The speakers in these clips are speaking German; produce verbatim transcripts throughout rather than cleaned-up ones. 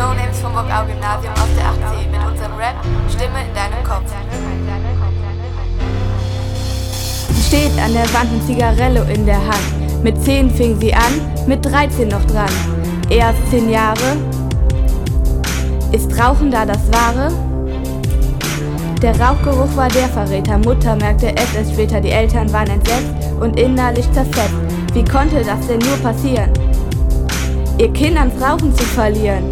No-Names vom Burgau-Gymnasium aus der acht C mit unserem Rap Stimme in deinem Kopf. Sie steht an der Wand mit Zigarello in der Hand. Mit zehn fing sie an, mit dreizehn noch dran. Erst zehn Jahre. Ist Rauchen da das Wahre? Der Rauchgeruch war der Verräter. Mutter merkte es erst später, die Eltern waren entsetzt und innerlich zerfetzt. Wie konnte das denn nur passieren? Ihr Kind ans Rauchen zu verlieren.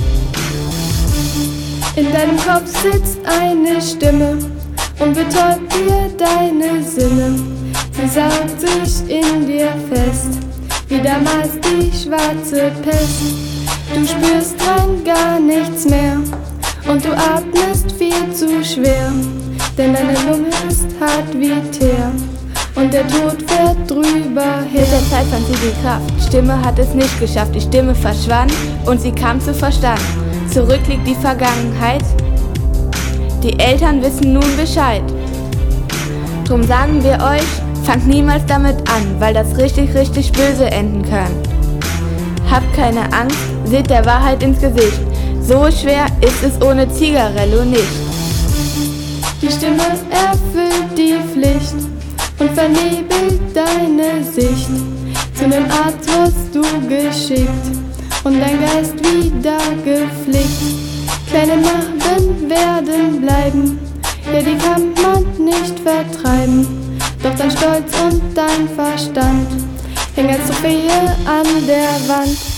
In deinem Kopf sitzt eine Stimme und betäubt dir deine Sinne. Sie saugt sich in dir fest, wie damals die schwarze Pest. Du spürst rein gar nichts mehr und du atmest viel zu schwer, denn deine Lunge ist hart wie Teer und der Tod fährt drüber her. Mit der Zeit fand sie die Kraft, Stimme hat es nicht geschafft, die Stimme verschwand und sie kam zu Verstand. Zurück liegt die Vergangenheit, die Eltern wissen nun Bescheid. Drum sagen wir euch, fangt niemals damit an, weil das richtig, richtig böse enden kann. Habt keine Angst, seht der Wahrheit ins Gesicht, so schwer ist es ohne Zigarello nicht. Die Stimme erfüllt die Pflicht und vernebelt deine Sicht. Zu nem Arzt wirst du geschickt und dein Geist wieder gepflegt. Kleine Narben werden bleiben, ja die kann man nicht vertreiben. Doch dein Stolz und dein Verstand hängen als Trophäe an der Wand.